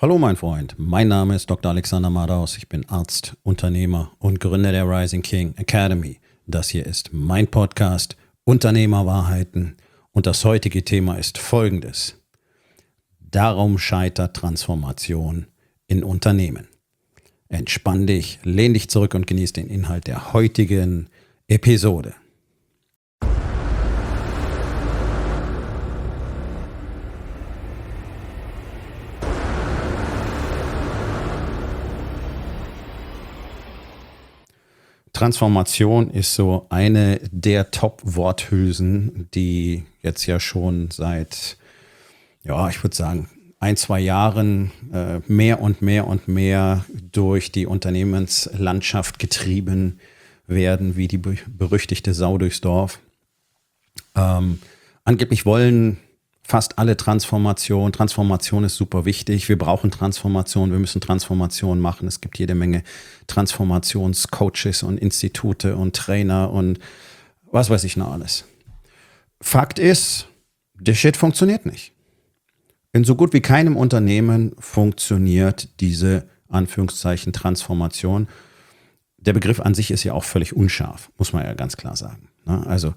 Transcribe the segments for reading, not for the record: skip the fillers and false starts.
Hallo mein Freund, mein Name ist Dr. Alexander Madaus, ich bin Arzt, Unternehmer und Gründer der Rising King Academy. Das hier ist mein Podcast Unternehmerwahrheiten und das heutige Thema ist folgendes. Darum scheitert Transformation in Unternehmen. Entspann dich, lehn dich zurück und genieß den Inhalt der heutigen Episode. Transformation ist so eine der Top-Worthülsen, die jetzt ja schon seit, ich würde sagen, 1-2 Jahren mehr und mehr durch die Unternehmenslandschaft getrieben werden, wie die berüchtigte Sau durchs Dorf. Angeblich wollen fast alle Transformation. Transformation ist super wichtig. Wir brauchen Transformation. Wir müssen Transformation machen. Es gibt jede Menge Transformationscoaches und Institute und Trainer und was weiß ich noch alles. Fakt ist, der Shit funktioniert nicht. In so gut wie keinem Unternehmen funktioniert diese Anführungszeichen Transformation. Der Begriff an sich ist ja auch völlig unscharf, muss man ja ganz klar sagen. Also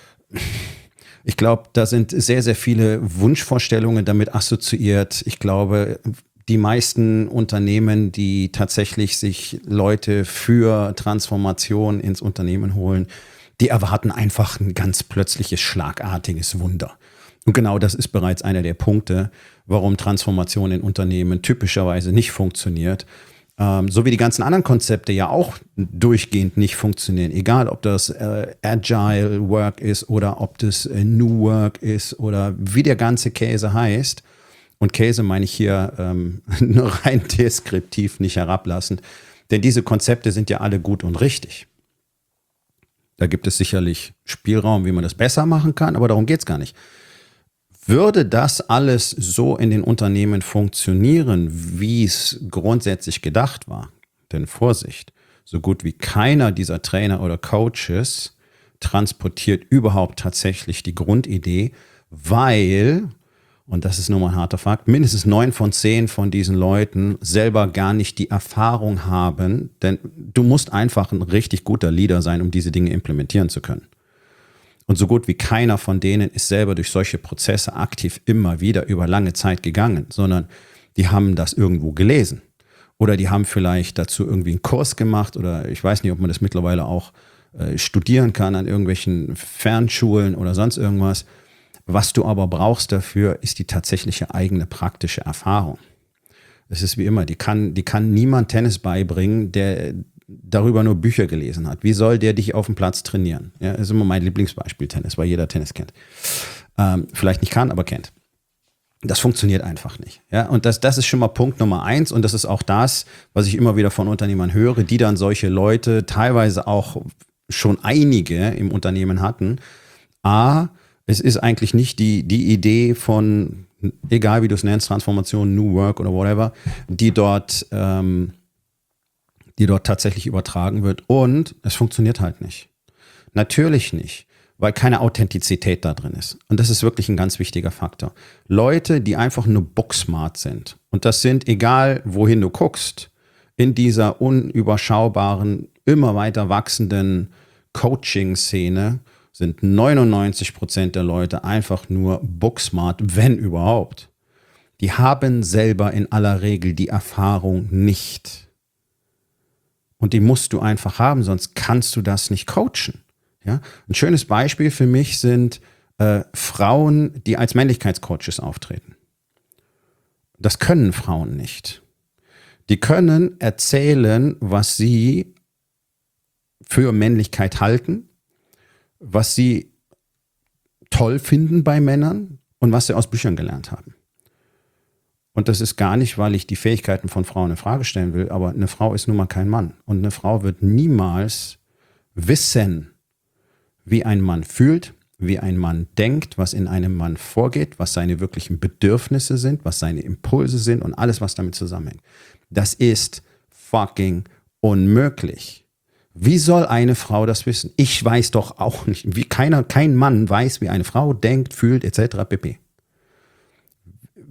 ich glaube, da sind sehr, sehr viele Wunschvorstellungen damit assoziiert. Ich glaube, die meisten Unternehmen, die tatsächlich sich Leute für Transformation ins Unternehmen holen, die erwarten einfach ein ganz plötzliches, schlagartiges Wunder. Und genau das ist bereits einer der Punkte, warum Transformation in Unternehmen typischerweise nicht funktioniert. So wie die ganzen anderen Konzepte ja auch durchgehend nicht funktionieren. Egal, ob das Agile Work ist oder ob das New Work ist oder wie der ganze Käse heißt. Und Käse meine ich hier nur rein deskriptiv, nicht herablassend. Denn diese Konzepte sind ja alle gut und richtig. Da gibt es sicherlich Spielraum, wie man das besser machen kann, aber darum geht es gar nicht. Würde das alles so in den Unternehmen funktionieren, wie es grundsätzlich gedacht war? Denn Vorsicht, so gut wie keiner dieser Trainer oder Coaches transportiert überhaupt tatsächlich die Grundidee, weil, und das ist nun mal ein harter Fakt, mindestens 9 von 10 von diesen Leuten selber gar nicht die Erfahrung haben, denn du musst einfach ein richtig guter Leader sein, um diese Dinge implementieren zu können. Und so gut wie keiner von denen ist selber durch solche Prozesse aktiv immer wieder über lange Zeit gegangen, sondern die haben das irgendwo gelesen. Oder die haben vielleicht dazu irgendwie einen Kurs gemacht oder ich weiß nicht, ob man das mittlerweile auch studieren kann an irgendwelchen Fernschulen oder sonst irgendwas. Was du aber brauchst dafür, ist die tatsächliche eigene praktische Erfahrung. Es ist wie immer, die kann niemand Tennis beibringen, der darüber nur Bücher gelesen hat. Wie soll der dich auf dem Platz trainieren? Ja, das ist immer mein Lieblingsbeispiel Tennis, weil jeder Tennis kennt. Vielleicht nicht kann, aber kennt. Das funktioniert einfach nicht. Ja, und das ist schon mal Punkt Nummer 1 und das ist auch das, was ich immer wieder von Unternehmern höre, die dann solche Leute teilweise auch schon einige im Unternehmen hatten. Es ist eigentlich nicht die Idee von, egal wie du es nennst, Transformation, New Work oder whatever, die dort tatsächlich übertragen wird und es funktioniert halt nicht. Natürlich nicht, weil keine Authentizität da drin ist. Und das ist wirklich ein ganz wichtiger Faktor. Leute, die einfach nur booksmart sind und das sind, egal wohin du guckst, in dieser unüberschaubaren, immer weiter wachsenden Coaching-Szene sind 99% der Leute einfach nur booksmart, wenn überhaupt. Die haben selber in aller Regel die Erfahrung nicht. Und die musst du einfach haben, sonst kannst du das nicht coachen. Ja? Ein schönes Beispiel für mich sind Frauen, die als Männlichkeitscoaches auftreten. Das können Frauen nicht. Die können erzählen, was sie für Männlichkeit halten, was sie toll finden bei Männern und was sie aus Büchern gelernt haben. Und das ist gar nicht, weil ich die Fähigkeiten von Frauen in Frage stellen will, aber eine Frau ist nun mal kein Mann. Und eine Frau wird niemals wissen, wie ein Mann fühlt, wie ein Mann denkt, was in einem Mann vorgeht, was seine wirklichen Bedürfnisse sind, was seine Impulse sind und alles, was damit zusammenhängt. Das ist fucking unmöglich. Wie soll eine Frau das wissen? Ich weiß doch auch nicht. Kein Mann weiß, wie eine Frau denkt, fühlt, etc. pp.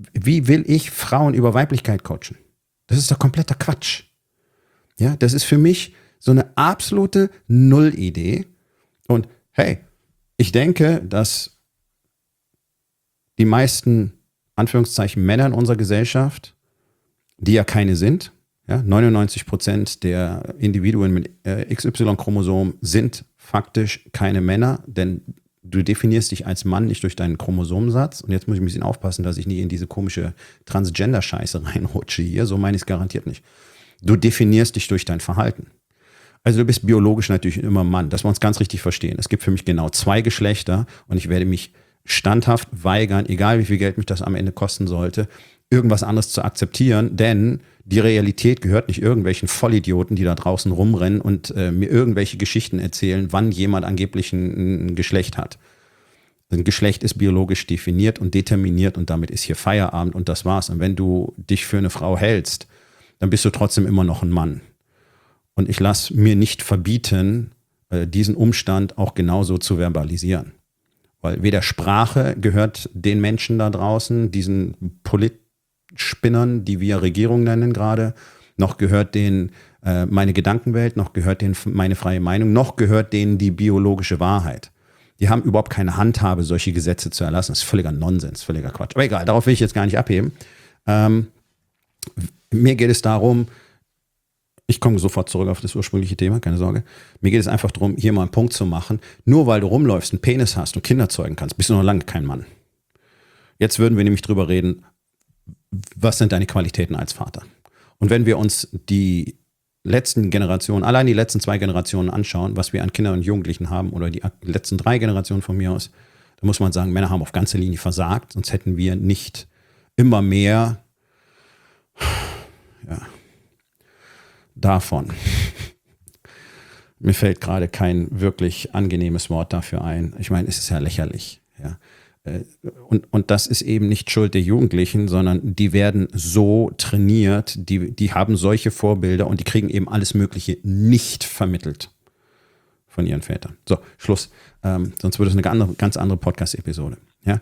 wie will ich Frauen über Weiblichkeit coachen? Das ist doch kompletter Quatsch. Ja, das ist für mich so eine absolute Nullidee. Und hey, ich denke, dass die meisten, Anführungszeichen, Männer in unserer Gesellschaft, die ja keine sind, ja, 99% der Individuen mit XY-Chromosom sind faktisch keine Männer, denn du definierst dich als Mann nicht durch deinen Chromosomensatz. Und jetzt muss ich ein bisschen aufpassen, dass ich nie in diese komische Transgender-Scheiße reinrutsche hier. So meine ich es garantiert nicht. Du definierst dich durch dein Verhalten. Also du bist biologisch natürlich immer Mann, dass wir uns ganz richtig verstehen. Es gibt für mich genau 2 Geschlechter und ich werde mich standhaft weigern, egal wie viel Geld mich das am Ende kosten sollte, irgendwas anderes zu akzeptieren, denn die Realität gehört nicht irgendwelchen Vollidioten, die da draußen rumrennen und mir irgendwelche Geschichten erzählen, wann jemand angeblich ein Geschlecht hat. Ein Geschlecht ist biologisch definiert und determiniert und damit ist hier Feierabend und das war's. Und wenn du dich für eine Frau hältst, dann bist du trotzdem immer noch ein Mann. Und ich lasse mir nicht verbieten, diesen Umstand auch genauso zu verbalisieren. Weil weder Sprache gehört den Menschen da draußen, diesen Politspinnern, die wir Regierung nennen gerade, noch gehört denen meine Gedankenwelt, noch gehört denen meine freie Meinung, noch gehört denen die biologische Wahrheit. Die haben überhaupt keine Handhabe, solche Gesetze zu erlassen. Das ist völliger Nonsens, völliger Quatsch. Aber egal, darauf will ich jetzt gar nicht abheben. Mir geht es darum, ich komme sofort zurück auf das ursprüngliche Thema, keine Sorge. Mir geht es einfach darum, hier mal einen Punkt zu machen. Nur weil du rumläufst, einen Penis hast und Kinder zeugen kannst, bist du noch lange kein Mann. Jetzt würden wir nämlich drüber reden, was sind deine Qualitäten als Vater? Und wenn wir uns die letzten Generationen, allein die letzten 2 Generationen anschauen, was wir an Kindern und Jugendlichen haben oder die letzten 3 Generationen von mir aus, dann muss man sagen, Männer haben auf ganzer Linie versagt, sonst hätten wir nicht immer mehr davon. Mir fällt gerade kein wirklich angenehmes Wort dafür ein. Ich meine, es ist ja lächerlich. Ja. Und das ist eben nicht Schuld der Jugendlichen, sondern die werden so trainiert, die haben solche Vorbilder und die kriegen eben alles Mögliche nicht vermittelt von ihren Vätern. So, Schluss. Sonst würde es eine ganz andere Podcast-Episode. Ja.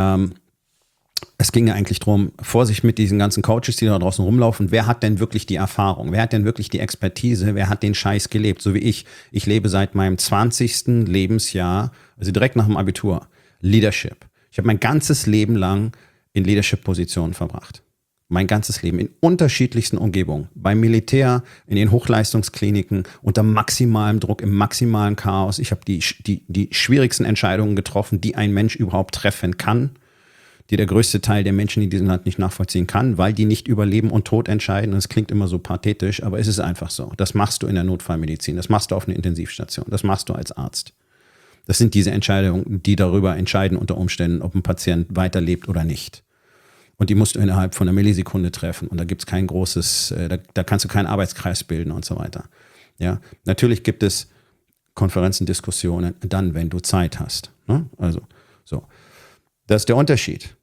Es ging ja eigentlich darum, Vorsicht mit diesen ganzen Coaches, die da draußen rumlaufen. Wer hat denn wirklich die Erfahrung? Wer hat denn wirklich die Expertise? Wer hat den Scheiß gelebt? So wie ich. Ich lebe seit meinem 20. Lebensjahr, also direkt nach dem Abitur, Leadership. Ich habe mein ganzes Leben lang in Leadership-Positionen verbracht. Mein ganzes Leben in unterschiedlichsten Umgebungen. Beim Militär, in den Hochleistungskliniken, unter maximalem Druck, im maximalen Chaos. Ich habe die schwierigsten Entscheidungen getroffen, die ein Mensch überhaupt treffen kann, die der größte Teil der Menschen in diesem Land nicht nachvollziehen kann, weil die nicht über Leben und Tod entscheiden. Das klingt immer so pathetisch, aber es ist einfach so. Das machst du in der Notfallmedizin, das machst du auf einer Intensivstation, das machst du als Arzt. Das sind diese Entscheidungen, die darüber entscheiden unter Umständen, ob ein Patient weiterlebt oder nicht. Und die musst du innerhalb von einer Millisekunde treffen. Und da gibt es kein großes, da kannst du keinen Arbeitskreis bilden und so weiter. Ja, natürlich gibt es Konferenzen, Diskussionen, dann, wenn du Zeit hast. Ne? Also, so. Das ist der Unterschied.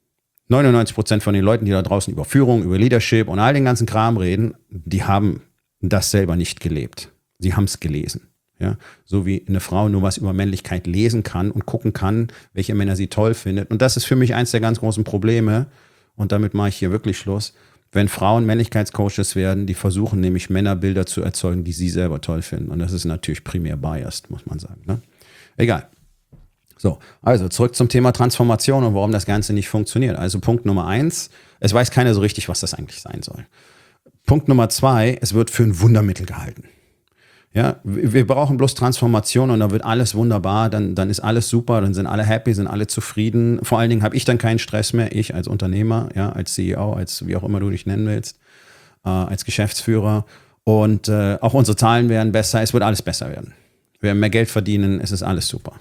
99% von den Leuten, die da draußen über Führung, über Leadership und all den ganzen Kram reden, die haben das selber nicht gelebt. Sie haben es gelesen. Ja? So wie eine Frau nur was über Männlichkeit lesen kann und gucken kann, welche Männer sie toll findet. Und das ist für mich eins der ganz großen Probleme. Und damit mache ich hier wirklich Schluss. Wenn Frauen Männlichkeitscoaches werden, die versuchen nämlich Männerbilder zu erzeugen, die sie selber toll finden. Und das ist natürlich primär biased, muss man sagen. Ne? Egal. So, also zurück zum Thema Transformation und warum das Ganze nicht funktioniert. Also Punkt Nummer 1, es weiß keiner so richtig, was das eigentlich sein soll. Punkt Nummer 2, es wird für ein Wundermittel gehalten. Ja, wir brauchen bloß Transformation und dann wird alles wunderbar, dann ist alles super, dann sind alle happy, sind alle zufrieden. Vor allen Dingen habe ich dann keinen Stress mehr, ich als Unternehmer, ja, als CEO, als wie auch immer du dich nennen willst, als Geschäftsführer. Und auch unsere Zahlen werden besser, es wird alles besser werden. Wir werden mehr Geld verdienen, es ist alles super.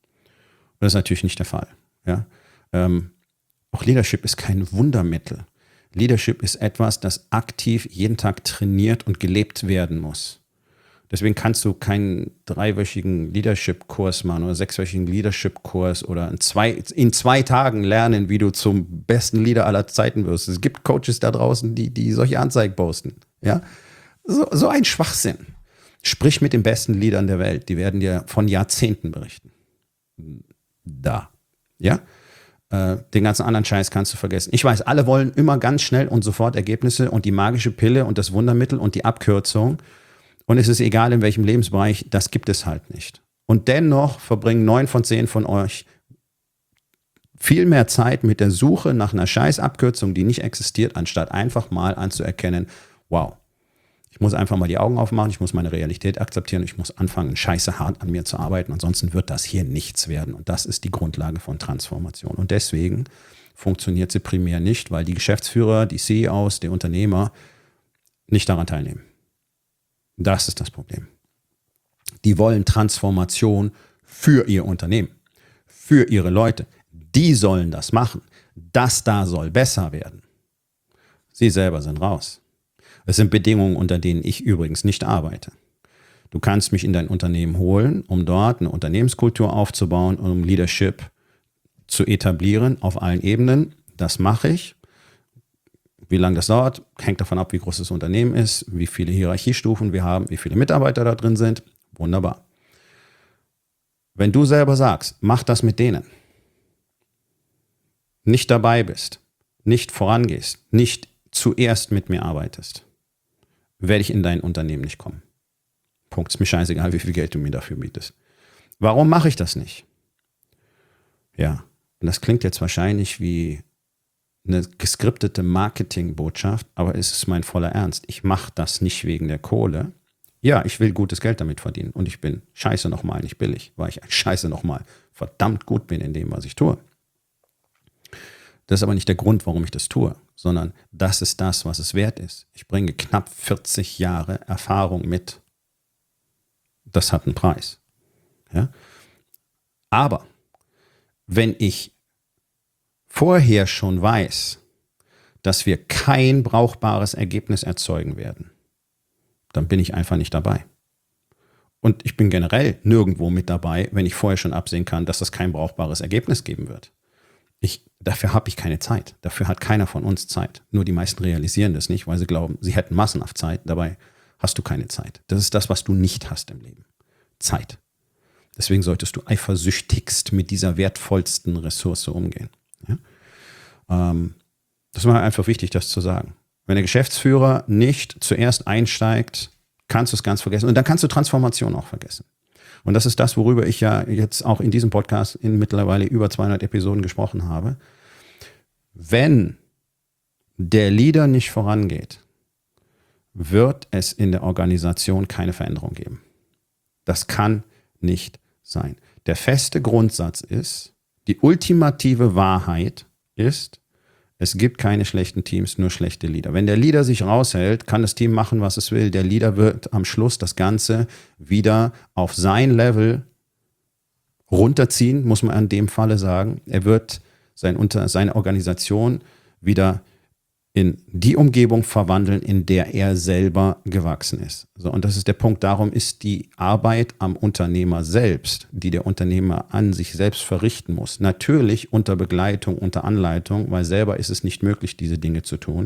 Das ist natürlich nicht der Fall. Ja? Auch Leadership ist kein Wundermittel. Leadership ist etwas, das aktiv jeden Tag trainiert und gelebt werden muss. Deswegen kannst du keinen 3-wöchigen Leadership-Kurs machen oder 6-wöchigen Leadership-Kurs oder in 2 Tagen lernen, wie du zum besten Leader aller Zeiten wirst. Es gibt Coaches da draußen, die solche Anzeigen posten. Ja? So ein Schwachsinn. Sprich mit den besten Leadern der Welt. Die werden dir von Jahrzehnten berichten. Da. Ja? Den ganzen anderen Scheiß kannst du vergessen. Ich weiß, alle wollen immer ganz schnell und sofort Ergebnisse und die magische Pille und das Wundermittel und die Abkürzung. Und es ist egal, in welchem Lebensbereich, das gibt es halt nicht. Und dennoch verbringen 9 von 10 von euch viel mehr Zeit mit der Suche nach einer Scheißabkürzung, die nicht existiert, anstatt einfach mal anzuerkennen, wow, ich muss einfach mal die Augen aufmachen, ich muss meine Realität akzeptieren, ich muss anfangen, scheiße hart an mir zu arbeiten, ansonsten wird das hier nichts werden. Und das ist die Grundlage von Transformation. Und deswegen funktioniert sie primär nicht, weil die Geschäftsführer, die CEOs, die Unternehmer nicht daran teilnehmen. Das ist das Problem. Die wollen Transformation für ihr Unternehmen, für ihre Leute. Die sollen das machen. Das da soll besser werden. Sie selber sind raus. Es sind Bedingungen, unter denen ich übrigens nicht arbeite. Du kannst mich in dein Unternehmen holen, um dort eine Unternehmenskultur aufzubauen und um Leadership zu etablieren auf allen Ebenen. Das mache ich. Wie lange das dauert, hängt davon ab, wie groß das Unternehmen ist, wie viele Hierarchiestufen wir haben, wie viele Mitarbeiter da drin sind. Wunderbar. Wenn du selber sagst, mach das mit denen, nicht dabei bist, nicht vorangehst, nicht zuerst mit mir arbeitest, werde ich in dein Unternehmen nicht kommen. Punkt. Ist mir scheißegal, wie viel Geld du mir dafür bietest. Warum mache ich das nicht? Ja, und das klingt jetzt wahrscheinlich wie eine geskriptete Marketingbotschaft, aber es ist mein voller Ernst. Ich mache das nicht wegen der Kohle. Ja, ich will gutes Geld damit verdienen und ich bin scheiße nochmal nicht billig, weil ich scheiße nochmal verdammt gut bin in dem, was ich tue. Das ist aber nicht der Grund, warum ich das tue, sondern das ist das, was es wert ist. Ich bringe knapp 40 Jahre Erfahrung mit. Das hat einen Preis. Ja? Aber wenn ich vorher schon weiß, dass wir kein brauchbares Ergebnis erzeugen werden, dann bin ich einfach nicht dabei. Und ich bin generell nirgendwo mit dabei, wenn ich vorher schon absehen kann, dass das kein brauchbares Ergebnis geben wird. Dafür habe ich keine Zeit. Dafür hat keiner von uns Zeit. Nur die meisten realisieren das nicht, weil sie glauben, sie hätten massenhaft Zeit. Dabei hast du keine Zeit. Das ist das, was du nicht hast im Leben. Zeit. Deswegen solltest du eifersüchtigst mit dieser wertvollsten Ressource umgehen. Ja? Das ist mir einfach wichtig, das zu sagen. Wenn der Geschäftsführer nicht zuerst einsteigt, kannst du es ganz vergessen. Und dann kannst du Transformation auch vergessen. Und das ist das, worüber ich ja jetzt auch in diesem Podcast in mittlerweile über 200 Episoden gesprochen habe. Wenn der Leader nicht vorangeht, wird es in der Organisation keine Veränderung geben. Das kann nicht sein. Der feste Grundsatz ist, die ultimative Wahrheit ist, es gibt keine schlechten Teams, nur schlechte Leader. Wenn der Leader sich raushält, kann das Team machen, was es will. Der Leader wird am Schluss das Ganze wieder auf sein Level runterziehen, muss man in dem Falle sagen. Er wird seine Organisation wieder in die Umgebung verwandeln, in der er selber gewachsen ist. So, und das ist der Punkt. Darum ist die Arbeit am Unternehmer selbst, die der Unternehmer an sich selbst verrichten muss, natürlich unter Begleitung, unter Anleitung, weil selber ist es nicht möglich, diese Dinge zu tun,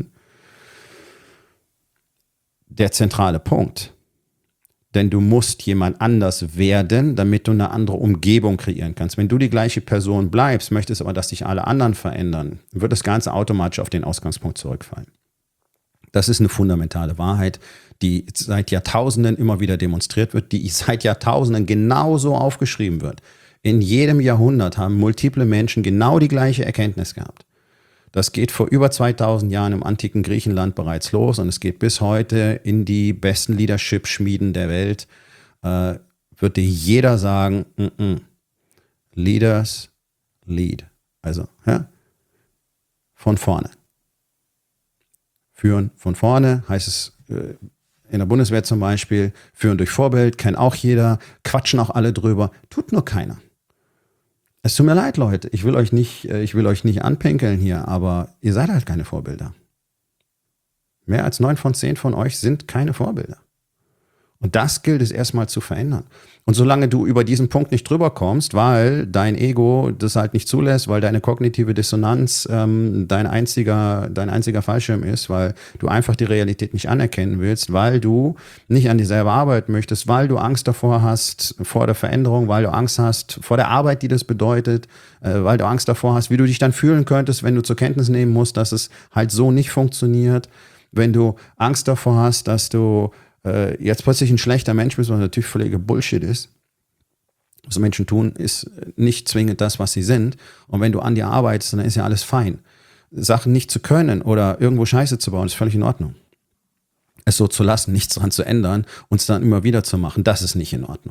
der zentrale Punkt. Denn du musst jemand anders werden, damit du eine andere Umgebung kreieren kannst. Wenn du die gleiche Person bleibst, möchtest aber, dass sich alle anderen verändern, wird das Ganze automatisch auf den Ausgangspunkt zurückfallen. Das ist eine fundamentale Wahrheit, die seit Jahrtausenden immer wieder demonstriert wird, die seit Jahrtausenden genauso aufgeschrieben wird. In jedem Jahrhundert haben multiple Menschen genau die gleiche Erkenntnis gehabt. Das geht vor über 2000 Jahren im antiken Griechenland bereits los und es geht bis heute in die besten Leadership-Schmieden der Welt. Wird dir jeder sagen, Leaders lead. Also von vorne. Führen von vorne heißt es in der Bundeswehr zum Beispiel, führen durch Vorbild, kennt auch jeder, quatschen auch alle drüber, tut nur keiner. Es tut mir leid, Leute. Ich will euch nicht anpinkeln hier, aber ihr seid halt keine Vorbilder. Mehr als 9 von 10 von euch sind keine Vorbilder. Und das gilt es erstmal zu verändern. Und solange du über diesen Punkt nicht drüber kommst, weil dein Ego das halt nicht zulässt, weil deine kognitive Dissonanz dein einziger Fallschirm ist, weil du einfach die Realität nicht anerkennen willst, weil du nicht an dir selber arbeiten möchtest, weil du Angst davor hast, vor der Veränderung, weil du Angst hast vor der Arbeit, die das bedeutet, weil du Angst davor hast, wie du dich dann fühlen könntest, wenn du zur Kenntnis nehmen musst, dass es halt so nicht funktioniert, wenn du Angst davor hast, dass du jetzt plötzlich ein schlechter Mensch bist, was natürlich völliger Bullshit ist. Was Menschen tun, ist nicht zwingend das, was sie sind. Und wenn du an dir arbeitest, dann ist ja alles fein. Sachen nicht zu können oder irgendwo Scheiße zu bauen, ist völlig in Ordnung. Es so zu lassen, nichts daran zu ändern und es dann immer wieder zu machen, das ist nicht in Ordnung.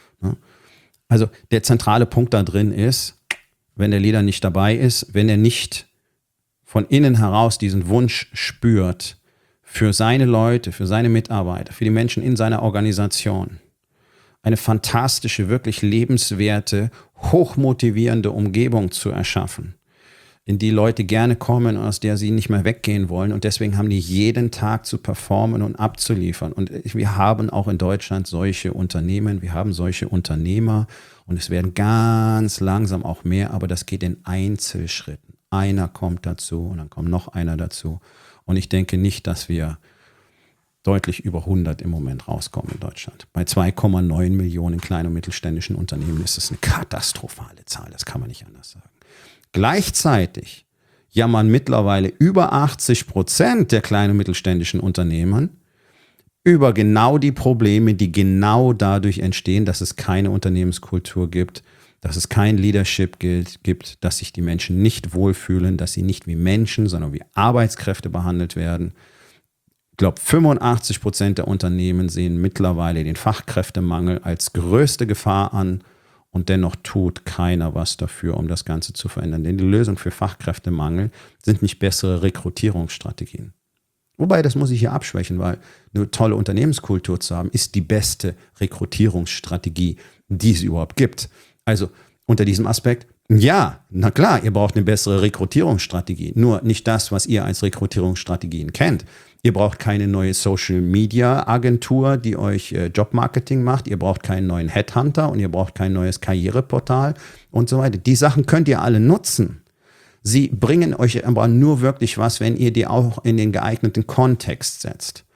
Also der zentrale Punkt da drin ist, wenn der Leader nicht dabei ist, wenn er nicht von innen heraus diesen Wunsch spürt, für seine Leute, für seine Mitarbeiter, für die Menschen in seiner Organisation eine fantastische, wirklich lebenswerte, hochmotivierende Umgebung zu erschaffen, in die Leute gerne kommen und aus der sie nicht mehr weggehen wollen. Und deswegen haben die jeden Tag zu performen und abzuliefern. Und wir haben auch in Deutschland solche Unternehmen, wir haben solche Unternehmer und es werden ganz langsam auch mehr, aber das geht in Einzelschritten. Einer kommt dazu und dann kommt noch einer dazu. Und ich denke nicht, dass wir deutlich über 100 im Moment rauskommen in Deutschland. Bei 2,9 Millionen kleinen und mittelständischen Unternehmen ist es eine katastrophale Zahl, das kann man nicht anders sagen. Gleichzeitig jammern mittlerweile über 80% der kleinen und mittelständischen Unternehmen über genau die Probleme, die genau dadurch entstehen, dass es keine Unternehmenskultur gibt, dass es kein Leadership gibt, dass sich die Menschen nicht wohlfühlen, dass sie nicht wie Menschen, sondern wie Arbeitskräfte behandelt werden. Ich glaube, 85% der Unternehmen sehen mittlerweile den Fachkräftemangel als größte Gefahr an und dennoch tut keiner was dafür, um das Ganze zu verändern. Denn die Lösung für Fachkräftemangel sind nicht bessere Rekrutierungsstrategien. Wobei, das muss ich hier abschwächen, weil eine tolle Unternehmenskultur zu haben, ist die beste Rekrutierungsstrategie, die es überhaupt gibt. Also unter diesem Aspekt, ja, na klar, ihr braucht eine bessere Rekrutierungsstrategie. Nur nicht das, was ihr als Rekrutierungsstrategien kennt. Ihr braucht keine neue Social-Media-Agentur, die euch Jobmarketing macht. Ihr braucht keinen neuen Headhunter und ihr braucht kein neues Karriereportal und so weiter. Die Sachen könnt ihr alle nutzen. Sie bringen euch aber nur wirklich was, wenn ihr die auch in den geeigneten Kontext setzt.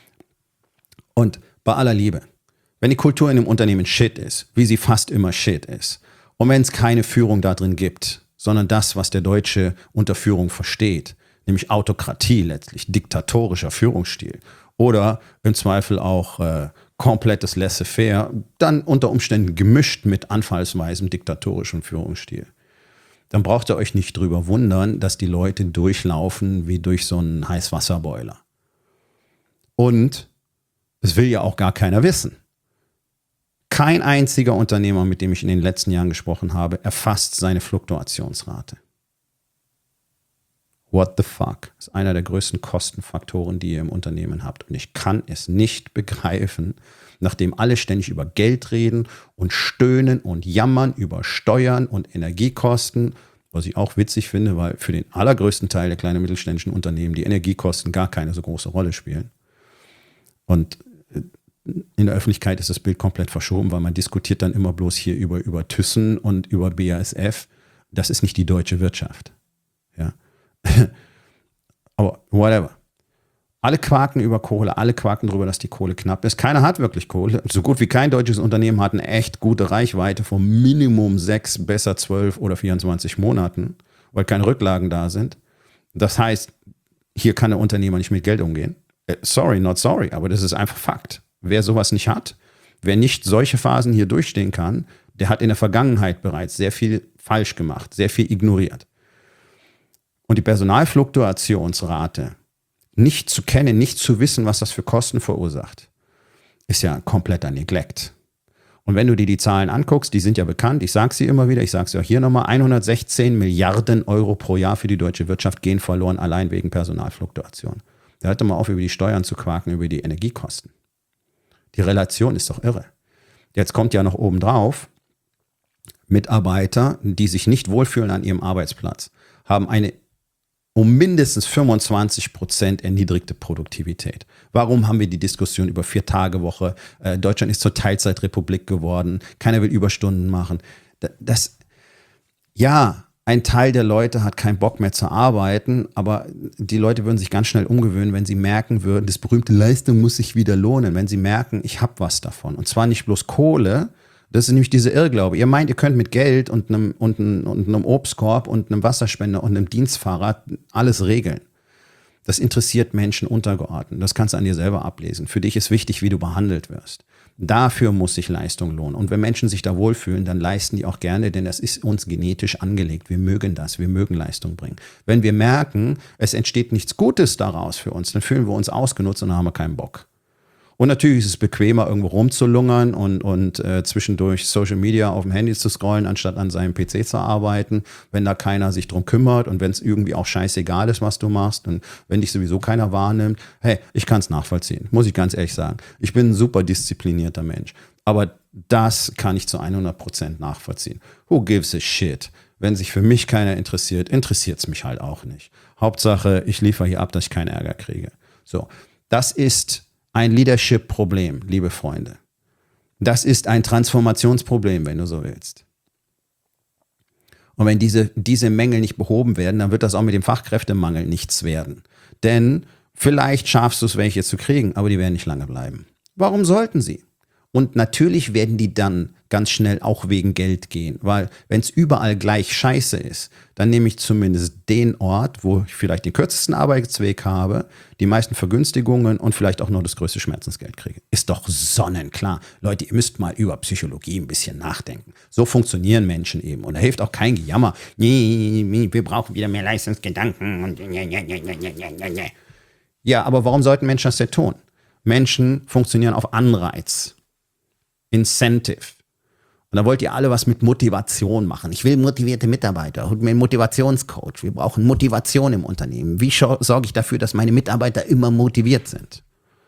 Und bei aller Liebe, wenn die Kultur in einem Unternehmen Shit ist, wie sie fast immer Shit ist, und wenn es keine Führung da drin gibt, sondern das, was der Deutsche unter Führung versteht, nämlich Autokratie letztlich, diktatorischer Führungsstil oder im Zweifel auch komplettes Laissez-faire, dann unter Umständen gemischt mit anfallsweisem diktatorischem Führungsstil. Dann braucht ihr euch nicht drüber wundern, dass die Leute durchlaufen wie durch so einen Heißwasserboiler. Und es will ja auch gar keiner wissen. Kein einziger Unternehmer, mit dem ich in den letzten Jahren gesprochen habe, erfasst seine Fluktuationsrate. What the fuck? Das ist einer der größten Kostenfaktoren, die ihr im Unternehmen habt. Und ich kann es nicht begreifen, nachdem alle ständig über Geld reden und stöhnen und jammern über Steuern und Energiekosten, was ich auch witzig finde, weil für den allergrößten Teil der kleinen und mittelständischen Unternehmen die Energiekosten gar keine so große Rolle spielen. Und in der Öffentlichkeit ist das Bild komplett verschoben, weil man diskutiert dann immer bloß hier über Thyssen und über BASF. Das ist nicht die deutsche Wirtschaft. Ja. Aber whatever. Alle quaken über Kohle, alle quaken darüber, dass die Kohle knapp ist. Keiner hat wirklich Kohle. So gut wie kein deutsches Unternehmen hat eine echt gute Reichweite von Minimum 6, besser 12 oder 24 Monaten, weil keine Rücklagen da sind. Das heißt, hier kann der Unternehmer nicht mit Geld umgehen. Sorry, not sorry, aber das ist einfach Fakt. Wer sowas nicht hat, wer nicht solche Phasen hier durchstehen kann, der hat in der Vergangenheit bereits sehr viel falsch gemacht, sehr viel ignoriert. Und die Personalfluktuationsrate nicht zu kennen, nicht zu wissen, was das für Kosten verursacht, ist ja kompletter Neglect. Und wenn du dir die Zahlen anguckst, die sind ja bekannt, ich sage sie immer wieder, ich sage sie auch hier nochmal, 116 Milliarden Euro pro Jahr für die deutsche Wirtschaft gehen verloren, allein wegen Personalfluktuation. Hört doch mal auf, über die Steuern zu quaken, über die Energiekosten. Die Relation ist doch irre. Jetzt kommt ja noch obendrauf, Mitarbeiter, die sich nicht wohlfühlen an ihrem Arbeitsplatz, haben eine um mindestens 25% erniedrigte Produktivität. Warum haben wir die Diskussion über 4-Tage-Woche? Deutschland ist zur Teilzeitrepublik geworden. Keiner will Überstunden machen. Ein Teil der Leute hat keinen Bock mehr zu arbeiten, aber die Leute würden sich ganz schnell umgewöhnen, wenn sie merken würden, das berühmte Leistung muss sich wieder lohnen, wenn sie merken, ich habe was davon. Und zwar nicht bloß Kohle, das ist nämlich diese Irrglaube. Ihr meint, ihr könnt mit Geld und einem Obstkorb und einem Wasserspender und einem Dienstfahrrad alles regeln. Das interessiert Menschen untergeordnet. Das kannst du an dir selber ablesen. Für dich ist wichtig, wie du behandelt wirst. Dafür muss sich Leistung lohnen. Und wenn Menschen sich da wohlfühlen, dann leisten die auch gerne, denn das ist uns genetisch angelegt. Wir mögen das, wir mögen Leistung bringen. Wenn wir merken, es entsteht nichts Gutes daraus für uns, dann fühlen wir uns ausgenutzt und dann haben wir keinen Bock. Und natürlich ist es bequemer, irgendwo rumzulungern und zwischendurch Social Media auf dem Handy zu scrollen, anstatt an seinem PC zu arbeiten, wenn da keiner sich drum kümmert und wenn es irgendwie auch scheißegal ist, was du machst und wenn dich sowieso keiner wahrnimmt. Hey, ich kann es nachvollziehen, muss ich ganz ehrlich sagen. Ich bin ein super disziplinierter Mensch, aber das kann ich zu 100% nachvollziehen. Who gives a shit? Wenn sich für mich keiner interessiert, interessiert es mich halt auch nicht. Hauptsache, ich liefere hier ab, dass ich keinen Ärger kriege. So, das ist ein Leadership-Problem, liebe Freunde. Das ist ein Transformationsproblem, wenn du so willst. Und wenn diese Mängel nicht behoben werden, dann wird das auch mit dem Fachkräftemangel nichts werden. Denn vielleicht schaffst du es, welche zu kriegen, aber die werden nicht lange bleiben. Warum sollten sie? Und natürlich werden die dann ganz schnell auch wegen Geld gehen, weil wenn es überall gleich scheiße ist, dann nehme ich zumindest den Ort, wo ich vielleicht den kürzesten Arbeitsweg habe, die meisten Vergünstigungen und vielleicht auch nur das größte Schmerzensgeld kriege. Ist doch sonnenklar. Leute, ihr müsst mal über Psychologie ein bisschen nachdenken. So funktionieren Menschen eben. Und da hilft auch kein Gejammer. Wir brauchen wieder mehr Leistungsgedanken. Und ja, aber warum sollten Menschen das denn tun? Menschen funktionieren auf Anreiz. Incentive. Und da wollt ihr alle was mit Motivation machen. Ich will motivierte Mitarbeiter. Holt mir einen Motivationscoach. Wir brauchen Motivation im Unternehmen. Wie sorge ich dafür, dass meine Mitarbeiter immer motiviert sind?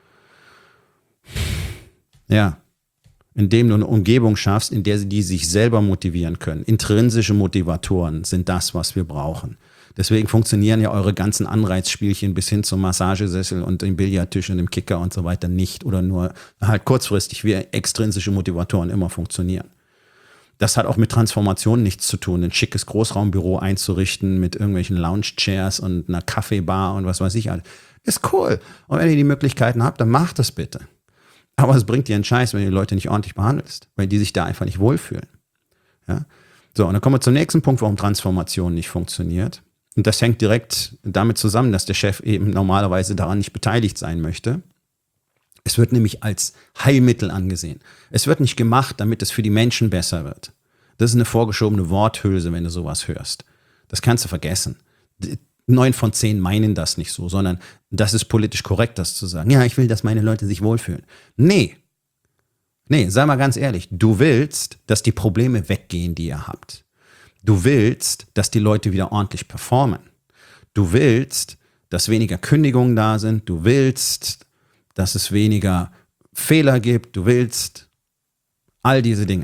Ja, indem du eine Umgebung schaffst, in der die sich selber motivieren können. Intrinsische Motivatoren sind das, was wir brauchen. Deswegen funktionieren ja eure ganzen Anreizspielchen bis hin zum Massagesessel und dem Billardtisch und dem Kicker und so weiter nicht oder nur halt kurzfristig, wie extrinsische Motivatoren immer funktionieren. Das hat auch mit Transformation nichts zu tun, ein schickes Großraumbüro einzurichten mit irgendwelchen Lounge-Chairs und einer Kaffeebar und was weiß ich alles. Ist cool. Und wenn ihr die Möglichkeiten habt, dann macht das bitte. Aber es bringt dir einen Scheiß, wenn du die Leute nicht ordentlich behandelst, weil die sich da einfach nicht wohlfühlen. Ja? So, und dann kommen wir zum nächsten Punkt, warum Transformation nicht funktioniert. Und das hängt direkt damit zusammen, dass der Chef eben normalerweise daran nicht beteiligt sein möchte. Es wird nämlich als Heilmittel angesehen. Es wird nicht gemacht, damit es für die Menschen besser wird. Das ist eine vorgeschobene Worthülse, wenn du sowas hörst. Das kannst du vergessen. 9 von 10 meinen das nicht so, sondern das ist politisch korrekt, das zu sagen. Ja, ich will, dass meine Leute sich wohlfühlen. Nee, sei mal ganz ehrlich. Du willst, dass die Probleme weggehen, die ihr habt. Du willst, dass die Leute wieder ordentlich performen. Du willst, dass weniger Kündigungen da sind. Du willst, dass es weniger Fehler gibt. Du willst all diese Dinge.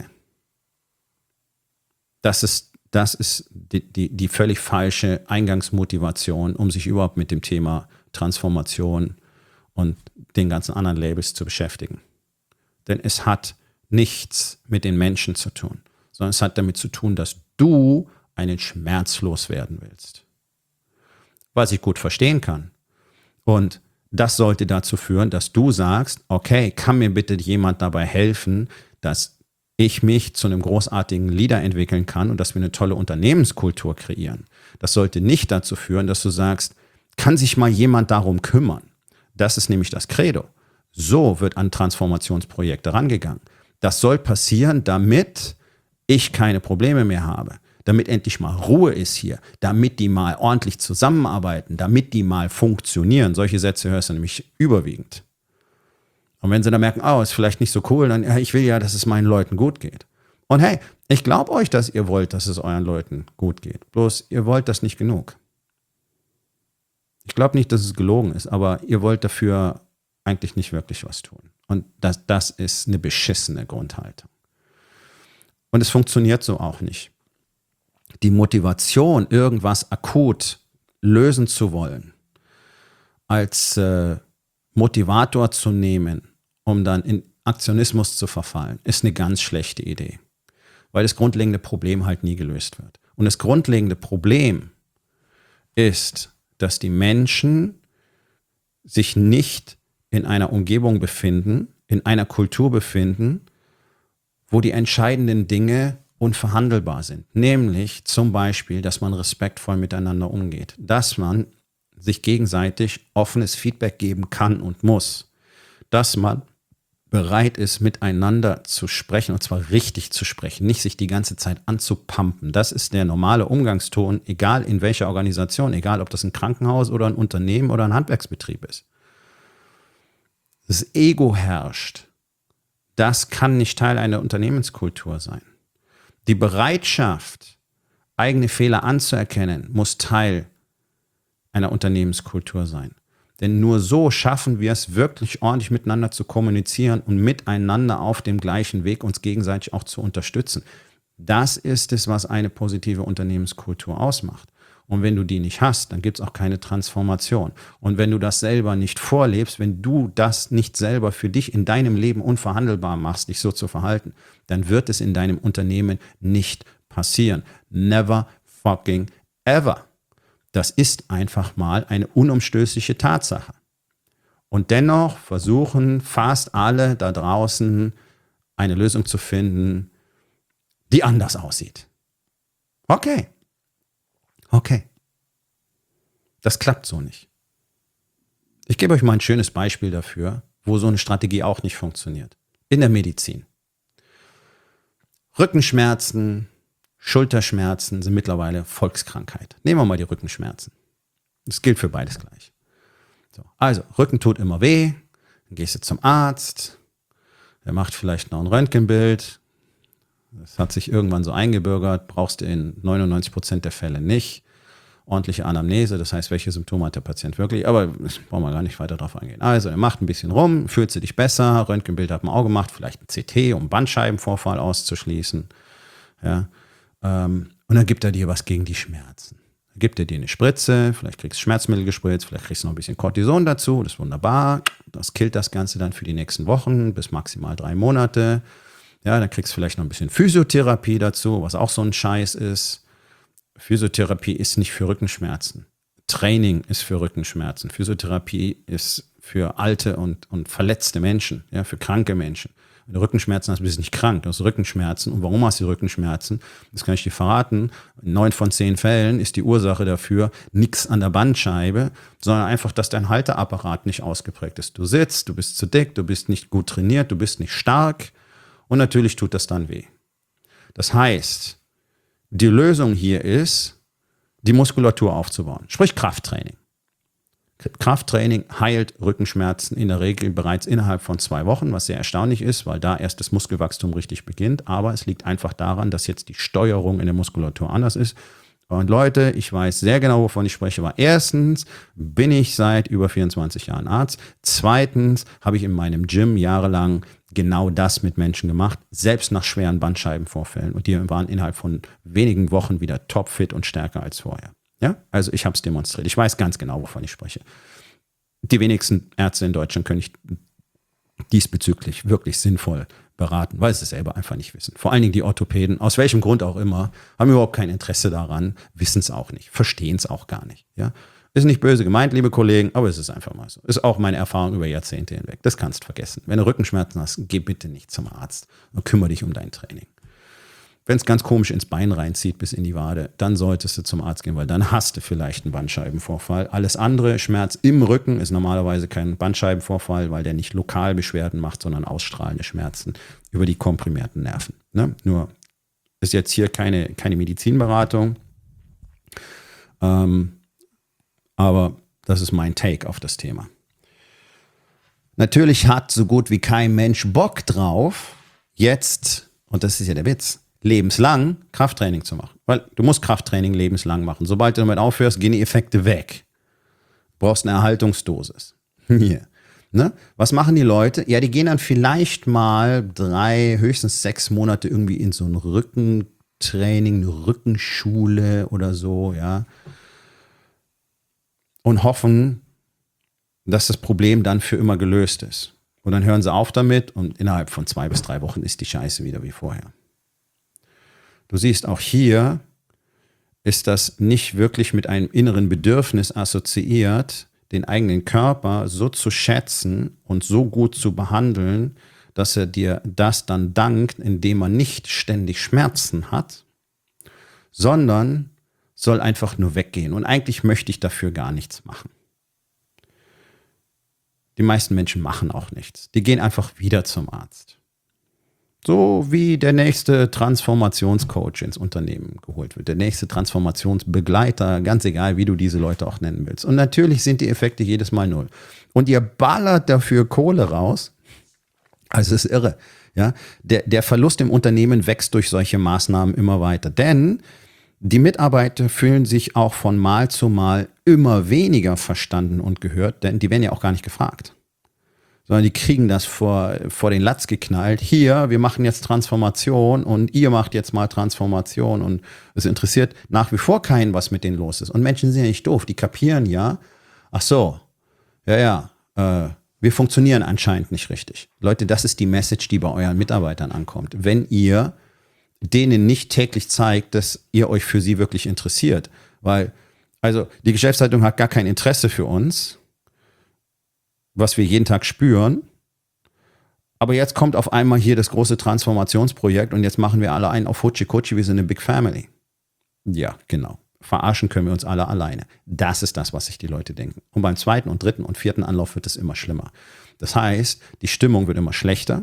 Das ist die völlig falsche Eingangsmotivation, um sich überhaupt mit dem Thema Transformation und den ganzen anderen Labels zu beschäftigen. Denn es hat nichts mit den Menschen zu tun, sondern es hat damit zu tun, dass du einen Schmerz loswerden willst. Was ich gut verstehen kann. Und das sollte dazu führen, dass du sagst, okay, kann mir bitte jemand dabei helfen, dass ich mich zu einem großartigen Leader entwickeln kann und dass wir eine tolle Unternehmenskultur kreieren. Das sollte nicht dazu führen, dass du sagst, kann sich mal jemand darum kümmern. Das ist nämlich das Credo. So wird an Transformationsprojekte rangegangen. Das soll passieren, damit ich keine Probleme mehr habe, damit endlich mal Ruhe ist hier, damit die mal ordentlich zusammenarbeiten, damit die mal funktionieren. Solche Sätze hörst du nämlich überwiegend. Und wenn sie dann merken, ist vielleicht nicht so cool, dann, ja, ich will ja, dass es meinen Leuten gut geht. Und hey, ich glaube euch, dass ihr wollt, dass es euren Leuten gut geht. Bloß, ihr wollt das nicht genug. Ich glaube nicht, dass es gelogen ist, aber ihr wollt dafür eigentlich nicht wirklich was tun. Und das ist eine beschissene Grundhaltung. Und es funktioniert so auch nicht. Die Motivation, irgendwas akut lösen zu wollen, als Motivator zu nehmen, um dann in Aktionismus zu verfallen, ist eine ganz schlechte Idee, weil das grundlegende Problem halt nie gelöst wird. Und das grundlegende Problem ist, dass die Menschen sich nicht in einer Umgebung befinden, in einer Kultur befinden, wo die entscheidenden Dinge unverhandelbar sind. Nämlich zum Beispiel, dass man respektvoll miteinander umgeht, dass man sich gegenseitig offenes Feedback geben kann und muss, dass man bereit ist, miteinander zu sprechen, und zwar richtig zu sprechen, nicht sich die ganze Zeit anzupumpen. Das ist der normale Umgangston, egal in welcher Organisation, egal ob das ein Krankenhaus oder ein Unternehmen oder ein Handwerksbetrieb ist. Das Ego herrscht. Das kann nicht Teil einer Unternehmenskultur sein. Die Bereitschaft, eigene Fehler anzuerkennen, muss Teil einer Unternehmenskultur sein. Denn nur so schaffen wir es, wirklich ordentlich miteinander zu kommunizieren und miteinander auf dem gleichen Weg uns gegenseitig auch zu unterstützen. Das ist es, was eine positive Unternehmenskultur ausmacht. Und wenn du die nicht hast, dann gibt es auch keine Transformation. Und wenn du das selber nicht vorlebst, wenn du das nicht selber für dich in deinem Leben unverhandelbar machst, dich so zu verhalten, dann wird es in deinem Unternehmen nicht passieren. Never fucking ever. Das ist einfach mal eine unumstößliche Tatsache. Und dennoch versuchen fast alle da draußen eine Lösung zu finden, die anders aussieht. Okay. Das klappt so nicht. Ich gebe euch mal ein schönes Beispiel dafür, wo so eine Strategie auch nicht funktioniert. In der Medizin. Rückenschmerzen, Schulterschmerzen sind mittlerweile Volkskrankheit. Nehmen wir mal die Rückenschmerzen. Das gilt für beides gleich. So, also, Rücken tut immer weh, dann gehst du zum Arzt, der macht vielleicht noch ein Röntgenbild. Das hat sich irgendwann so eingebürgert, brauchst du in 99% der Fälle nicht. Ordentliche Anamnese, das heißt, welche Symptome hat der Patient wirklich, aber das brauchen wir gar nicht weiter drauf eingehen. Also, er macht ein bisschen rum, fühlst du dich besser, Röntgenbild hat man auch gemacht, vielleicht ein CT, um Bandscheibenvorfall auszuschließen. Ja. Und dann gibt er dir was gegen die Schmerzen. Dann gibt er dir eine Spritze, vielleicht kriegst du Schmerzmittel gespritzt, vielleicht kriegst du noch ein bisschen Cortison dazu, das ist wunderbar. Das killt das Ganze dann für die nächsten Wochen bis maximal 3 Monate. Ja, dann kriegst du vielleicht noch ein bisschen Physiotherapie dazu, was auch so ein Scheiß ist. Physiotherapie ist nicht für Rückenschmerzen. Training ist für Rückenschmerzen. Physiotherapie ist für alte und verletzte Menschen, ja, für kranke Menschen. Wenn du Rückenschmerzen hast, bist du nicht krank, du hast Rückenschmerzen. Und warum hast du Rückenschmerzen? Das kann ich dir verraten. In 9 von 10 Fällen ist die Ursache dafür nichts an der Bandscheibe, sondern einfach, dass dein Halteapparat nicht ausgeprägt ist. Du sitzt, du bist zu dick, du bist nicht gut trainiert, du bist nicht stark und natürlich tut das dann weh. Das heißt, die Lösung hier ist, die Muskulatur aufzubauen, sprich Krafttraining. Krafttraining heilt Rückenschmerzen in der Regel bereits innerhalb von 2 Wochen, was sehr erstaunlich ist, weil da erst das Muskelwachstum richtig beginnt. Aber es liegt einfach daran, dass jetzt die Steuerung in der Muskulatur anders ist. Und Leute, ich weiß sehr genau, wovon ich spreche, aber erstens bin ich seit über 24 Jahren Arzt. Zweitens habe ich in meinem Gym jahrelang genau das mit Menschen gemacht, selbst nach schweren Bandscheibenvorfällen. Und die waren innerhalb von wenigen Wochen wieder topfit und stärker als vorher. Ja, also ich habe es demonstriert. Ich weiß ganz genau, wovon ich spreche. Die wenigsten Ärzte in Deutschland können ich diesbezüglich wirklich sinnvoll beraten, weil sie es selber einfach nicht wissen. Vor allen Dingen die Orthopäden, aus welchem Grund auch immer, haben überhaupt kein Interesse daran, wissen es auch nicht, verstehen es auch gar nicht. Ja? Ist nicht böse gemeint, liebe Kollegen, aber es ist einfach mal so. Ist auch meine Erfahrung über Jahrzehnte hinweg. Das kannst du vergessen. Wenn du Rückenschmerzen hast, geh bitte nicht zum Arzt und kümmere dich um dein Training. Wenn es ganz komisch ins Bein reinzieht bis in die Wade, dann solltest du zum Arzt gehen, weil dann hast du vielleicht einen Bandscheibenvorfall. Alles andere, Schmerz im Rücken, ist normalerweise kein Bandscheibenvorfall, weil der nicht lokal Beschwerden macht, sondern ausstrahlende Schmerzen über die komprimierten Nerven. Ne? Nur ist jetzt hier keine Medizinberatung, aber das ist mein Take auf das Thema. Natürlich hat so gut wie kein Mensch Bock drauf, jetzt, und das ist ja der Witz, lebenslang Krafttraining zu machen. Weil du musst Krafttraining lebenslang machen. Sobald du damit aufhörst, gehen die Effekte weg. Du brauchst eine Erhaltungsdosis. Hier. Ne? Was machen die Leute? Ja, die gehen dann vielleicht mal 3, höchstens 6 Monate irgendwie in so ein Rückentraining, eine Rückenschule oder so, ja. und hoffen, dass das Problem dann für immer gelöst ist. Und dann hören sie auf damit und innerhalb von 2 bis 3 Wochen ist die Scheiße wieder wie vorher. Du siehst, auch hier ist das nicht wirklich mit einem inneren Bedürfnis assoziiert, den eigenen Körper so zu schätzen und so gut zu behandeln, dass er dir das dann dankt, indem er nicht ständig Schmerzen hat, sondern soll einfach nur weggehen. Und eigentlich möchte ich dafür gar nichts machen. Die meisten Menschen machen auch nichts. Die gehen einfach wieder zum Arzt. So wie der nächste Transformationscoach ins Unternehmen geholt wird. Der nächste Transformationsbegleiter, ganz egal, wie du diese Leute auch nennen willst. Und natürlich sind die Effekte jedes Mal 0. Und ihr ballert dafür Kohle raus. Also es ist irre. Ja? Der Verlust im Unternehmen wächst durch solche Maßnahmen immer weiter. Denn die Mitarbeiter fühlen sich auch von Mal zu Mal immer weniger verstanden und gehört, denn die werden ja auch gar nicht gefragt. Sondern die kriegen das vor den Latz geknallt. Hier, wir machen jetzt Transformation und ihr macht jetzt mal Transformation und es interessiert nach wie vor keinen, was mit denen los ist. Und Menschen sind ja nicht doof, die kapieren ja, ach so, wir funktionieren anscheinend nicht richtig. Leute, das ist die Message, die bei euren Mitarbeitern ankommt. Wenn ihr denen nicht täglich zeigt, dass ihr euch für sie wirklich interessiert. Weil, also die Geschäftsleitung hat gar kein Interesse für uns, was wir jeden Tag spüren. Aber jetzt kommt auf einmal hier das große Transformationsprojekt und jetzt machen wir alle einen auf Hutschi-Kutschi, wir sind eine Big Family. Ja, genau. Verarschen können wir uns alle alleine. Das ist das, was sich die Leute denken. Und beim 2., 3. und 4. Anlauf wird es immer schlimmer. Das heißt, die Stimmung wird immer schlechter.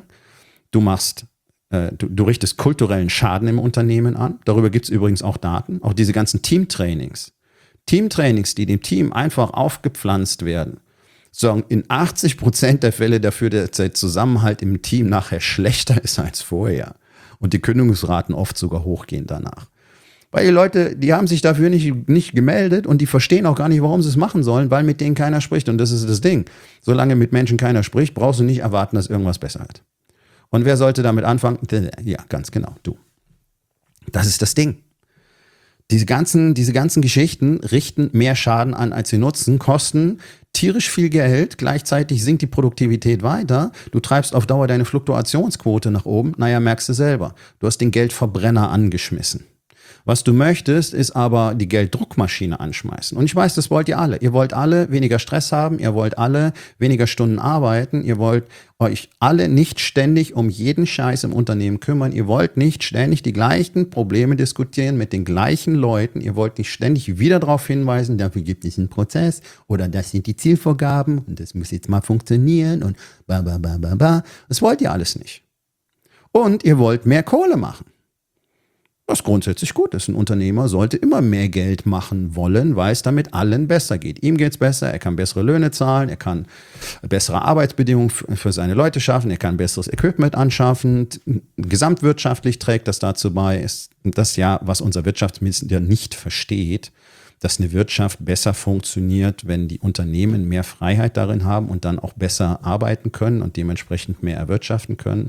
Du richtest kulturellen Schaden im Unternehmen an. Darüber gibt es übrigens auch Daten. Auch diese ganzen Teamtrainings. Teamtrainings, die dem Team einfach aufgepflanzt werden, sorgen in 80% der Fälle dafür, dass der Zusammenhalt im Team nachher schlechter ist als vorher. Und die Kündigungsraten oft sogar hochgehen danach. Weil die Leute, die haben sich dafür nicht gemeldet und die verstehen auch gar nicht, warum sie es machen sollen, weil mit denen keiner spricht. Und das ist das Ding. Solange mit Menschen keiner spricht, brauchst du nicht erwarten, dass irgendwas besser wird. Und wer sollte damit anfangen? Ja, ganz genau, du. Das ist das Ding. Diese ganzen Geschichten richten mehr Schaden an, als sie nutzen, kosten tierisch viel Geld, gleichzeitig sinkt die Produktivität weiter, du treibst auf Dauer deine Fluktuationsquote nach oben, naja, merkst du selber, du hast den Geldverbrenner angeschmissen. Was du möchtest, ist aber die Gelddruckmaschine anschmeißen. Und ich weiß, das wollt ihr alle. Ihr wollt alle weniger Stress haben, ihr wollt alle weniger Stunden arbeiten, ihr wollt euch alle nicht ständig um jeden Scheiß im Unternehmen kümmern, ihr wollt nicht ständig die gleichen Probleme diskutieren mit den gleichen Leuten, ihr wollt nicht ständig wieder darauf hinweisen, dafür gibt es einen Prozess oder das sind die Zielvorgaben und das muss jetzt mal funktionieren und ba. Das wollt ihr alles nicht. Und ihr wollt mehr Kohle machen. Was grundsätzlich gut ist. Ein Unternehmer sollte immer mehr Geld machen wollen, weil es damit allen besser geht. Ihm geht es besser, er kann bessere Löhne zahlen, er kann bessere Arbeitsbedingungen für seine Leute schaffen, er kann besseres Equipment anschaffen. Gesamtwirtschaftlich trägt das dazu bei, ist das ja, was unser Wirtschaftsminister nicht versteht, dass eine Wirtschaft besser funktioniert, wenn die Unternehmen mehr Freiheit darin haben und dann auch besser arbeiten können und dementsprechend mehr erwirtschaften können.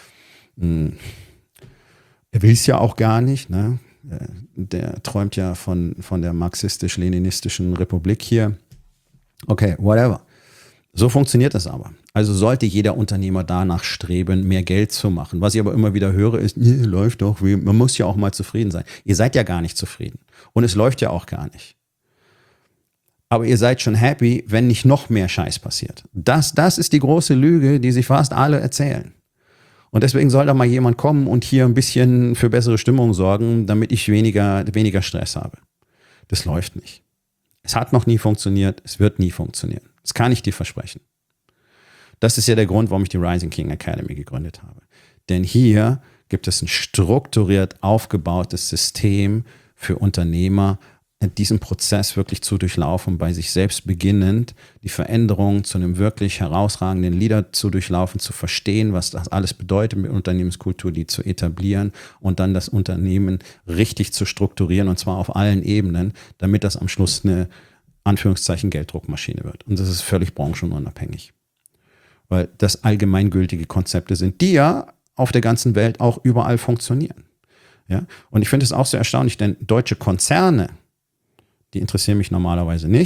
Er will es ja auch gar nicht, ne? Der träumt ja von der marxistisch-leninistischen Republik hier. Okay, whatever. So funktioniert das aber. Also sollte jeder Unternehmer danach streben, mehr Geld zu machen. Was ich aber immer wieder höre, ist, läuft doch, man muss ja auch mal zufrieden sein. Ihr seid ja gar nicht zufrieden. Und es läuft ja auch gar nicht. Aber ihr seid schon happy, wenn nicht noch mehr Scheiß passiert. Das ist die große Lüge, die sich fast alle erzählen. Und deswegen soll da mal jemand kommen und hier ein bisschen für bessere Stimmung sorgen, damit ich weniger Stress habe. Das läuft nicht. Es hat noch nie funktioniert, es wird nie funktionieren. Das kann ich dir versprechen. Das ist ja der Grund, warum ich die Rising King Academy gegründet habe. Denn hier gibt es ein strukturiert aufgebautes System für Unternehmer, diesen Prozess wirklich zu durchlaufen, bei sich selbst beginnend, die Veränderung zu einem wirklich herausragenden Leader zu durchlaufen, zu verstehen, was das alles bedeutet, mit Unternehmenskultur, die zu etablieren und dann das Unternehmen richtig zu strukturieren und zwar auf allen Ebenen, damit das am Schluss eine Anführungszeichen Gelddruckmaschine wird. Und das ist völlig branchenunabhängig. Weil das allgemeingültige Konzepte sind, die ja auf der ganzen Welt auch überall funktionieren. Ja? Und ich finde es auch sehr erstaunlich, denn deutsche Konzerne, die interessieren mich normalerweise nicht,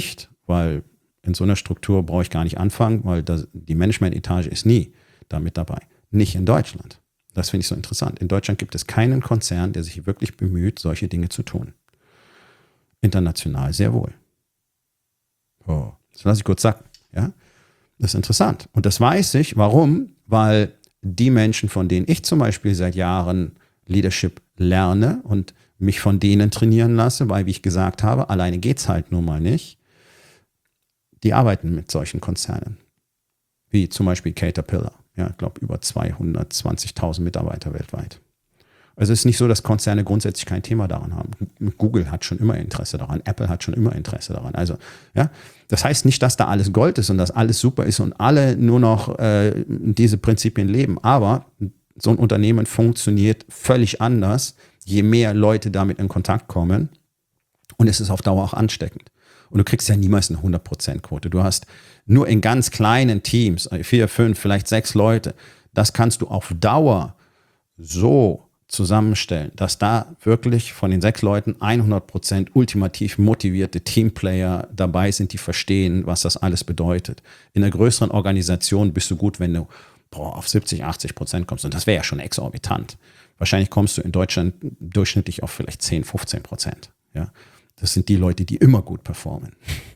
weil in so einer Struktur brauche ich gar nicht anfangen, weil die Management-Etage ist nie damit dabei. Nicht in Deutschland. Das finde ich so interessant. In Deutschland gibt es keinen Konzern, der sich wirklich bemüht, solche Dinge zu tun. International sehr wohl. Oh, das lasse ich kurz sagen. Ja? Das ist interessant. Und das weiß ich. Warum? Weil die Menschen, von denen ich zum Beispiel seit Jahren Leadership lerne und mich von denen trainieren lasse, weil, wie ich gesagt habe, alleine geht es halt nun mal nicht, die arbeiten mit solchen Konzernen. Wie zum Beispiel Caterpillar. Ja, ich glaube, über 220.000 Mitarbeiter weltweit. Also es ist nicht so, dass Konzerne grundsätzlich kein Thema daran haben. Google hat schon immer Interesse daran, Apple hat schon immer Interesse daran. Also, ja, das heißt nicht, dass da alles Gold ist und dass alles super ist und alle nur noch diese Prinzipien leben. Aber so ein Unternehmen funktioniert völlig anders, je mehr Leute damit in Kontakt kommen. Und es ist auf Dauer auch ansteckend. Und du kriegst ja niemals eine 100%-Quote. Du hast nur in ganz kleinen Teams, 4, 5, vielleicht 6 Leute, das kannst du auf Dauer so zusammenstellen, dass da wirklich von den 6 Leuten 100% ultimativ motivierte Teamplayer dabei sind, die verstehen, was das alles bedeutet. In einer größeren Organisation bist du gut, wenn du auf 70, 80% kommst. Und das wäre ja schon exorbitant. Wahrscheinlich kommst du in Deutschland durchschnittlich auf vielleicht 10, 15%. Ja? Das sind die Leute, die immer gut performen.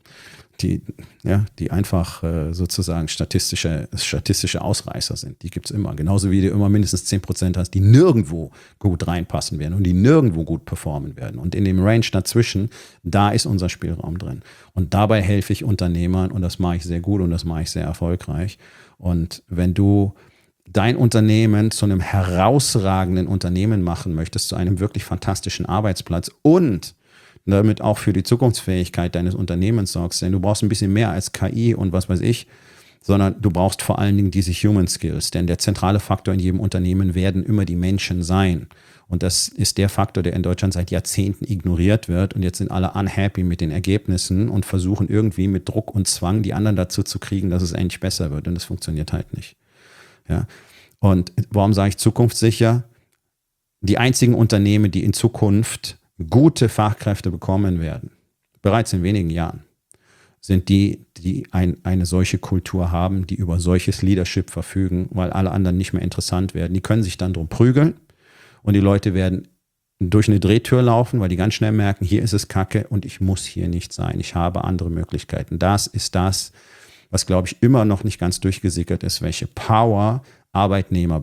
Die einfach sozusagen statistische Ausreißer sind. Die gibt es immer. Genauso wie du immer mindestens 10% hast, die nirgendwo gut reinpassen werden und die nirgendwo gut performen werden. Und in dem Range dazwischen, da ist unser Spielraum drin. Und dabei helfe ich Unternehmern und das mache ich sehr gut und das mache ich sehr erfolgreich. Und wenn du dein Unternehmen zu einem herausragenden Unternehmen machen möchtest, zu einem wirklich fantastischen Arbeitsplatz und damit auch für die Zukunftsfähigkeit deines Unternehmens sorgst, denn du brauchst ein bisschen mehr als KI und was weiß ich, sondern du brauchst vor allen Dingen diese Human Skills, denn der zentrale Faktor in jedem Unternehmen werden immer die Menschen sein. Und das ist der Faktor, der in Deutschland seit Jahrzehnten ignoriert wird und jetzt sind alle unhappy mit den Ergebnissen und versuchen irgendwie mit Druck und Zwang die anderen dazu zu kriegen, dass es endlich besser wird und das funktioniert halt nicht. Ja. Und warum sage ich zukunftssicher? Die einzigen Unternehmen, die in Zukunft gute Fachkräfte bekommen werden, bereits in wenigen Jahren, sind die eine solche Kultur haben, die über solches Leadership verfügen, weil alle anderen nicht mehr interessant werden. Die können sich dann drum prügeln und die Leute werden durch eine Drehtür laufen, weil die ganz schnell merken, hier ist es Kacke und ich muss hier nicht sein. Ich habe andere Möglichkeiten. Das ist das, was, glaube ich, immer noch nicht ganz durchgesickert ist, welche Power Arbeitnehmer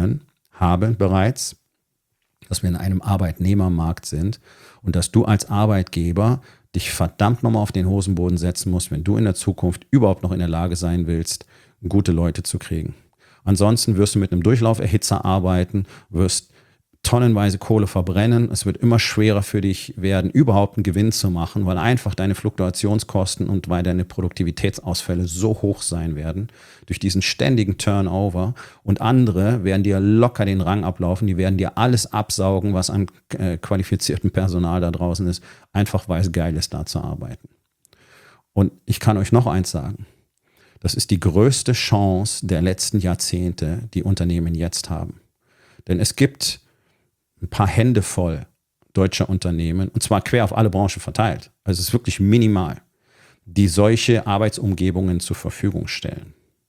haben bereits, dass wir in einem Arbeitnehmermarkt sind und dass du als Arbeitgeber dich verdammt nochmal auf den Hosenboden setzen musst, wenn du in der Zukunft überhaupt noch in der Lage sein willst, gute Leute zu kriegen. Ansonsten wirst du mit einem Durchlauferhitzer arbeiten, wirst tonnenweise Kohle verbrennen. Es wird immer schwerer für dich werden, überhaupt einen Gewinn zu machen, weil einfach deine Fluktuationskosten und weil deine Produktivitätsausfälle so hoch sein werden durch diesen ständigen Turnover. Und andere werden dir locker den Rang ablaufen. Die werden dir alles absaugen, was an qualifiziertem Personal da draußen ist, einfach weil es geil ist, da zu arbeiten. Und ich kann euch noch eins sagen. Das ist die größte Chance der letzten Jahrzehnte, die Unternehmen jetzt haben. Denn es gibt ein paar Hände voll deutscher Unternehmen, und zwar quer auf alle Branchen verteilt. Also es ist wirklich minimal, die solche Arbeitsumgebungen zur Verfügung stellen.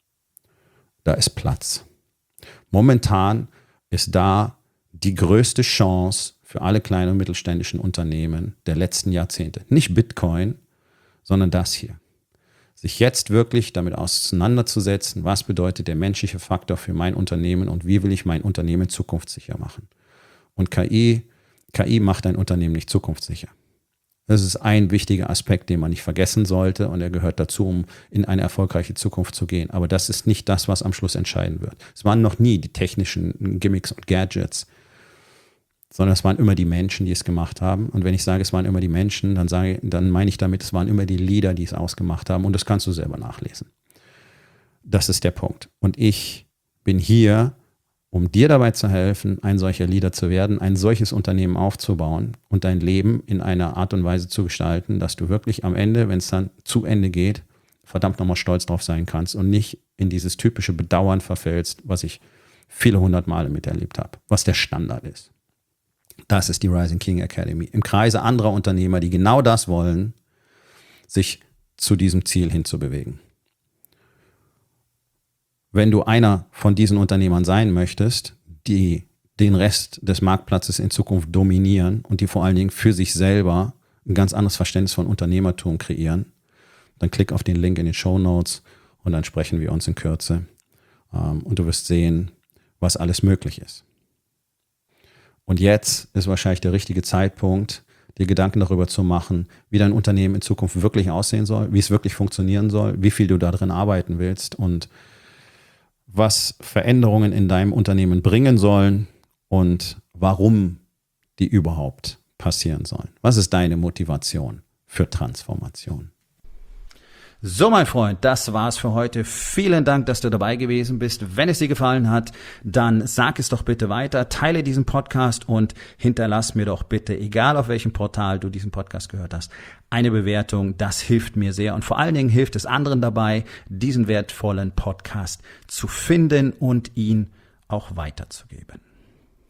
Da ist Platz. Momentan ist da die größte Chance für alle kleinen und mittelständischen Unternehmen der letzten Jahrzehnte. Nicht Bitcoin, sondern das hier. Sich jetzt wirklich damit auseinanderzusetzen, was bedeutet der menschliche Faktor für mein Unternehmen und wie will ich mein Unternehmen zukunftssicher machen. Und KI macht ein Unternehmen nicht zukunftssicher. Das ist ein wichtiger Aspekt, den man nicht vergessen sollte und er gehört dazu, um in eine erfolgreiche Zukunft zu gehen. Aber das ist nicht das, was am Schluss entscheiden wird. Es waren noch nie die technischen Gimmicks und Gadgets, sondern es waren immer die Menschen, die es gemacht haben. Und wenn ich sage, es waren immer die Menschen, dann meine ich damit, es waren immer die Leader, die es ausgemacht haben. Und das kannst du selber nachlesen. Das ist der Punkt. Und ich bin hier, um dir dabei zu helfen, ein solcher Leader zu werden, ein solches Unternehmen aufzubauen und dein Leben in einer Art und Weise zu gestalten, dass du wirklich am Ende, wenn es dann zu Ende geht, verdammt nochmal stolz drauf sein kannst und nicht in dieses typische Bedauern verfällst, was ich viele 100 Male miterlebt habe, was der Standard ist. Das ist die Rising King Academy. Im Kreise anderer Unternehmer, die genau das wollen, sich zu diesem Ziel hinzubewegen. Wenn du einer von diesen Unternehmern sein möchtest, die den Rest des Marktplatzes in Zukunft dominieren und die vor allen Dingen für sich selber ein ganz anderes Verständnis von Unternehmertum kreieren, dann klick auf den Link in den Shownotes und dann sprechen wir uns in Kürze. Und du wirst sehen, was alles möglich ist. Und jetzt ist wahrscheinlich der richtige Zeitpunkt, dir Gedanken darüber zu machen, wie dein Unternehmen in Zukunft wirklich aussehen soll, wie es wirklich funktionieren soll, wie viel du da drin arbeiten willst und was Veränderungen in deinem Unternehmen bringen sollen und warum die überhaupt passieren sollen. Was ist deine Motivation für Transformation? So, mein Freund, das war's für heute. Vielen Dank, dass du dabei gewesen bist. Wenn es dir gefallen hat, dann sag es doch bitte weiter, teile diesen Podcast und hinterlass mir doch bitte, egal auf welchem Portal du diesen Podcast gehört hast, eine Bewertung. Das hilft mir sehr und vor allen Dingen hilft es anderen dabei, diesen wertvollen Podcast zu finden und ihn auch weiterzugeben.